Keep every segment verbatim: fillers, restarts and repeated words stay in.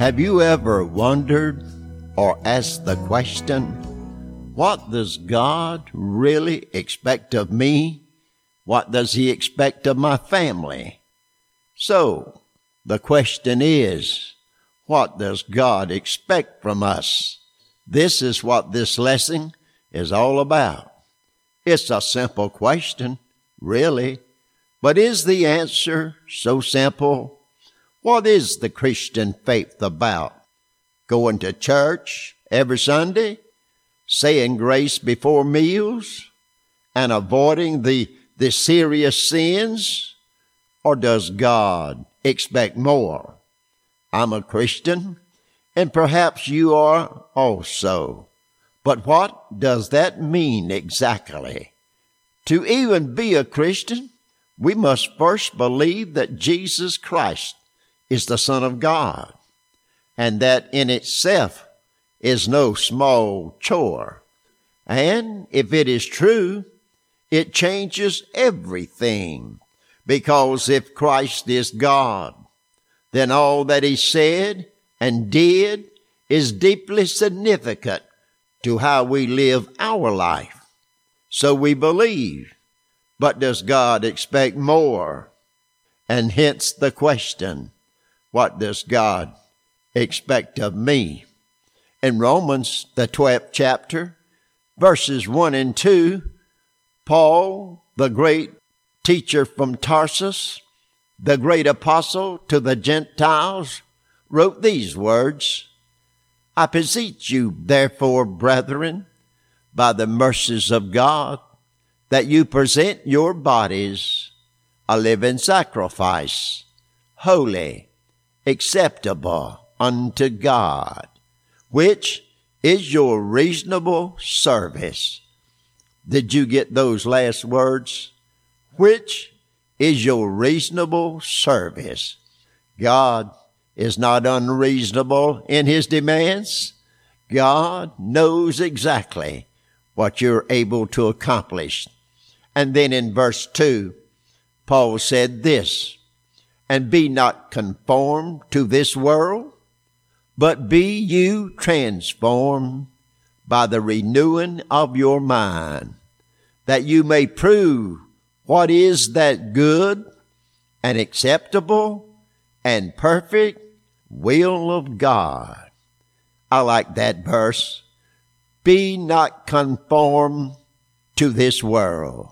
Have you ever wondered or asked the question, what does God really expect of me? What does He expect of my family? So, the question is, what does God expect from us? This is what this lesson is all about. It's a simple question, really, but is the answer so simple? What is the Christian faith about? Going to church every Sunday, saying grace before meals, and avoiding the, the serious sins? Or does God expect more? I'm a Christian, and perhaps you are also. But what does that mean exactly? To even be a Christian, we must first believe that Jesus Christ is the Son of God, and that in itself is no small chore. And if it is true, it changes everything, because if Christ is God, then all that He said and did is deeply significant to how we live our life. So we believe, but does God expect more? And hence the question, what does God expect of me? In Romans, the twelfth chapter, verses one and two, Paul, the great teacher from Tarsus, the great apostle to the Gentiles, wrote these words, I beseech you, therefore, brethren, by the mercies of God, that you present your bodies a living sacrifice, holy, acceptable unto God, which is your reasonable service. Did you get those last words? Which is your reasonable service? God is not unreasonable in His demands. God knows exactly what you're able to accomplish. And then in verse two, Paul said this, and be not conformed to this world, but be you transformed by the renewing of your mind, that you may prove what is that good and acceptable and perfect will of God. I like that verse. Be not conformed to this world,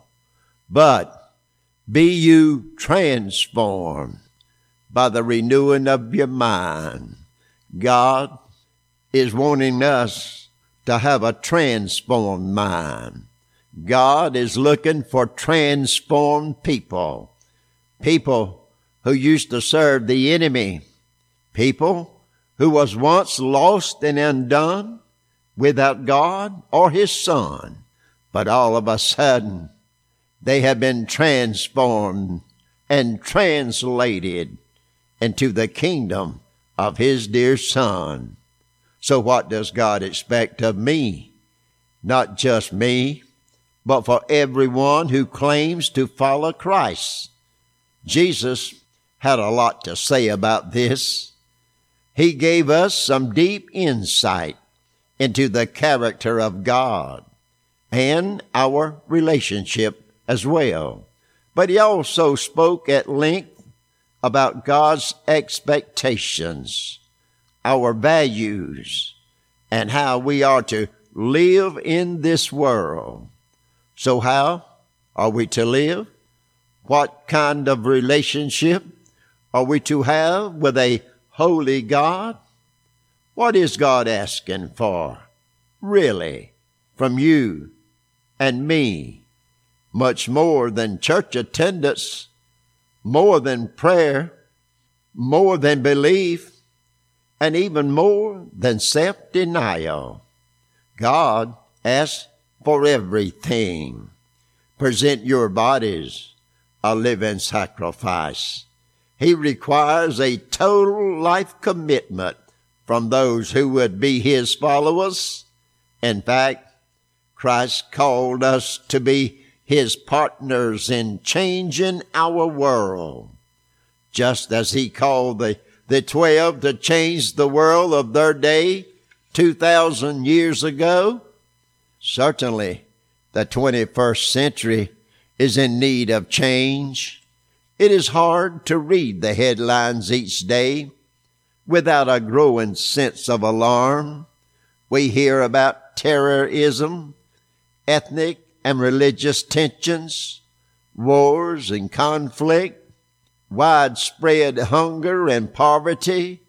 but be you transformed by the renewing of your mind. God is wanting us to have a transformed mind. God is looking for transformed people, people who used to serve the enemy, people who was once lost and undone without God or His Son, but all of a sudden they have been transformed and translated into the kingdom of His dear Son. So what does God expect of me? Not just me, but for everyone who claims to follow Christ. Jesus had a lot to say about this. He gave us some deep insight into the character of God and our relationship as well. But He also spoke at length about God's expectations, our values, and how we are to live in this world. So how are we to live? What kind of relationship are we to have with a holy God? What is God asking for, really, from you and me? Much more than church attendance, more than prayer, more than belief, and even more than self-denial. God asks for everything. Present your bodies a living sacrifice. He requires a total life commitment from those who would be His followers. In fact, Christ called us to be His partners in changing our world, just as He called the, the twelve to change the world of their day two thousand years ago? Certainly, the twenty-first century is in need of change. It is hard to read the headlines each day without a growing sense of alarm. We hear about terrorism, ethnic and religious tensions, wars and conflict, widespread hunger and poverty,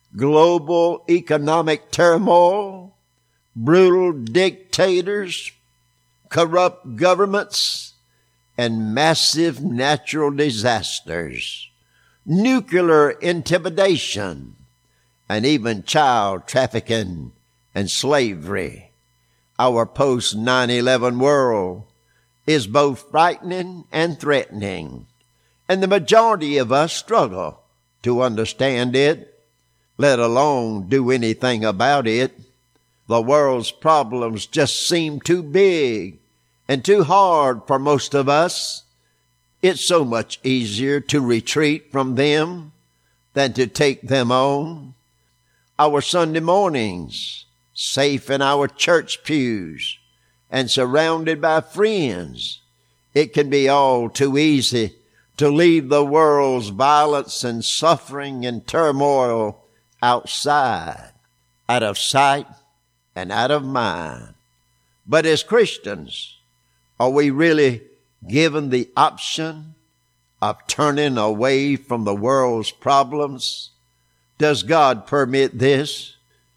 global economic turmoil, brutal dictators, corrupt governments, and massive natural disasters, nuclear intimidation, and even child trafficking and slavery. Our post nine eleven world is both frightening and threatening, and the majority of us struggle to understand it, let alone do anything about it. The world's problems just seem too big and too hard for most of us. It's so much easier to retreat from them than to take them on. Our Sunday mornings, safe in our church pews and surrounded by friends, it can be all too easy to leave the world's violence and suffering and turmoil outside, out of sight and out of mind. But as Christians, are we really given the option of turning away from the world's problems? Does God permit this?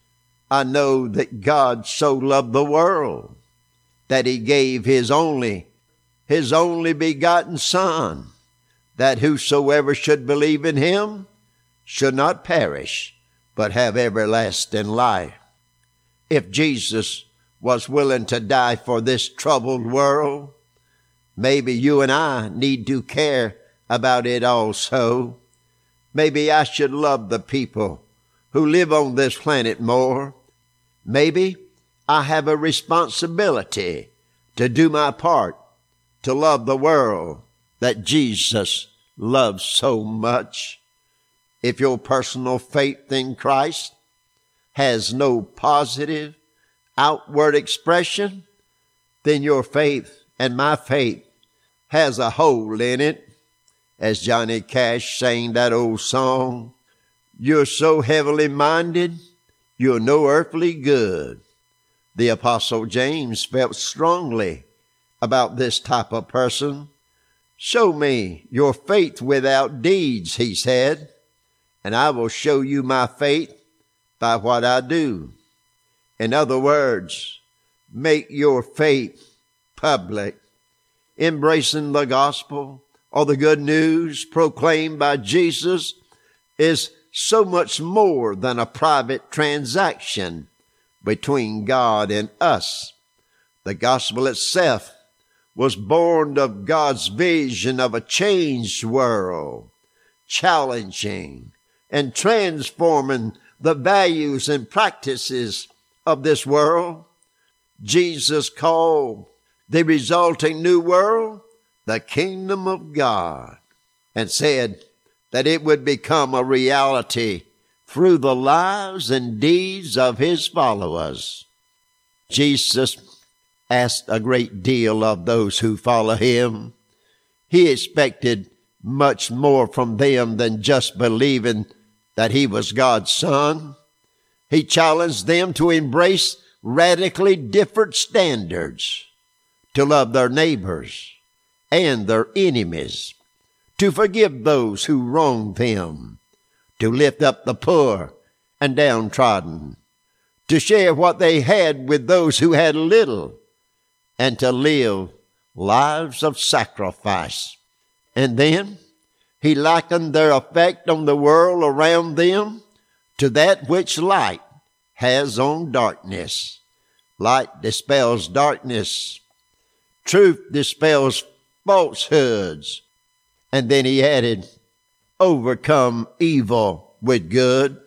I know that God so loved the world that he gave his only, his only begotten Son, that whosoever should believe in him should not perish, but have everlasting life. If Jesus was willing to die for this troubled world, maybe you and I need to care about it also. Maybe I should love the people who live on this planet more. Maybe I have a responsibility to do my part to love the world that Jesus loves so much. If your personal faith in Christ has no positive outward expression, then your faith and my faith has a hole in it. As Johnny Cash sang that old song, you're so heavily minded, you're no earthly good. The Apostle James felt strongly about this type of person. Show me your faith without deeds, he said, and I will show you my faith by what I do. In other words, make your faith public. Embracing the gospel or the good news proclaimed by Jesus is so much more than a private transaction between God and us. The gospel itself was born of God's vision of a changed world, challenging and transforming the values and practices of this world. Jesus called the resulting new world the kingdom of God and said that it would become a reality through the lives and deeds of his followers. Jesus asked a great deal of those who follow him. He expected much more from them than just believing that he was God's Son. He challenged them to embrace radically different standards, to love their neighbors and their enemies, to forgive those who wronged them, to lift up the poor and downtrodden, to share what they had with those who had little, and to live lives of sacrifice. And then he likened their effect on the world around them to that which light has on darkness. Light dispels darkness. Truth dispels falsehoods. And then he added, overcome evil with good.